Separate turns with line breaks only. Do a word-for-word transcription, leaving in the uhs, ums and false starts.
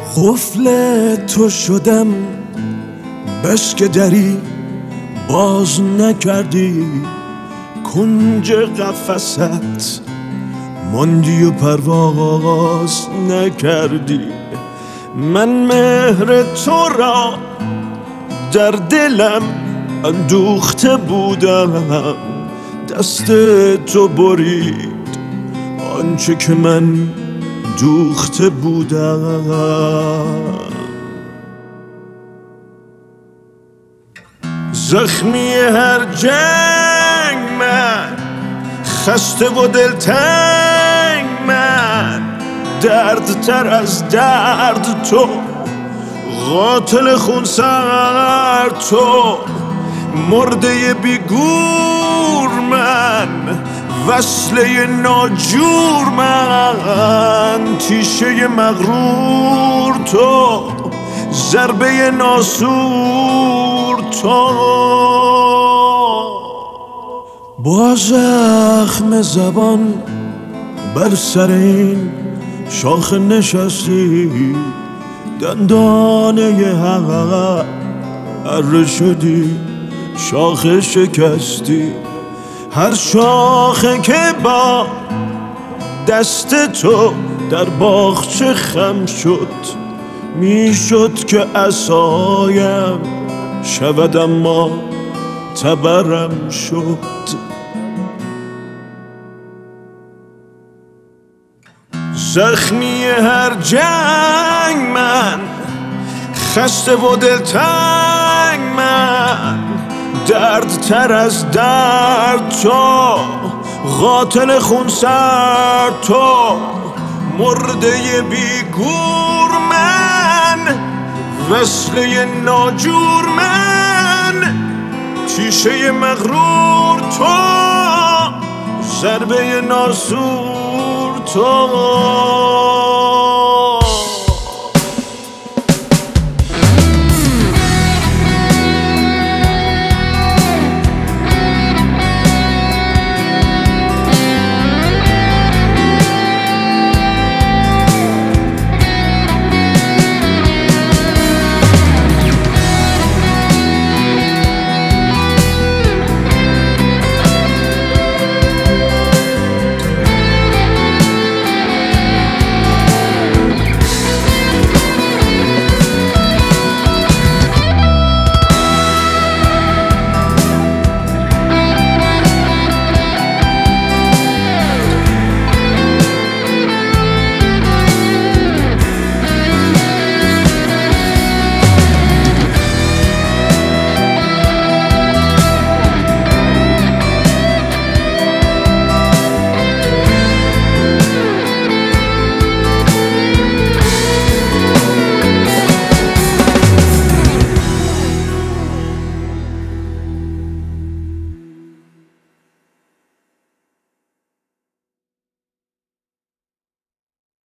قفل تو شدم بس که دری باز نکردی، کنج قفست ماندی و پرواز نکردی. من مهر تو را در دلم اندوخته بودم، دست تو برید آنچه که من دوخته بودم. زخمی هر جنگ من، خسته و دلتنگ من، درد تر از درد تو، قاتل خونسر تو، مرده بیگور من، وصله ناجور من، تیشه مغرور تو، ضربه ناسور تو. با زخم زبان بر سر این شاخ نشستی، دندانه حق اره شدی، شاخه شکستی. هر شاخه که با دست تو در باغچه خم شد، میشد که عصایم شود اما تبرم شد. زخمی هر جنگ من، خسته و دلتنگ من، درد تر از درد تو، قاتل خونسر تو، مرده بیگور من، وصله ناجور من، تیشه مغرور تو، ضربه ناسور تو.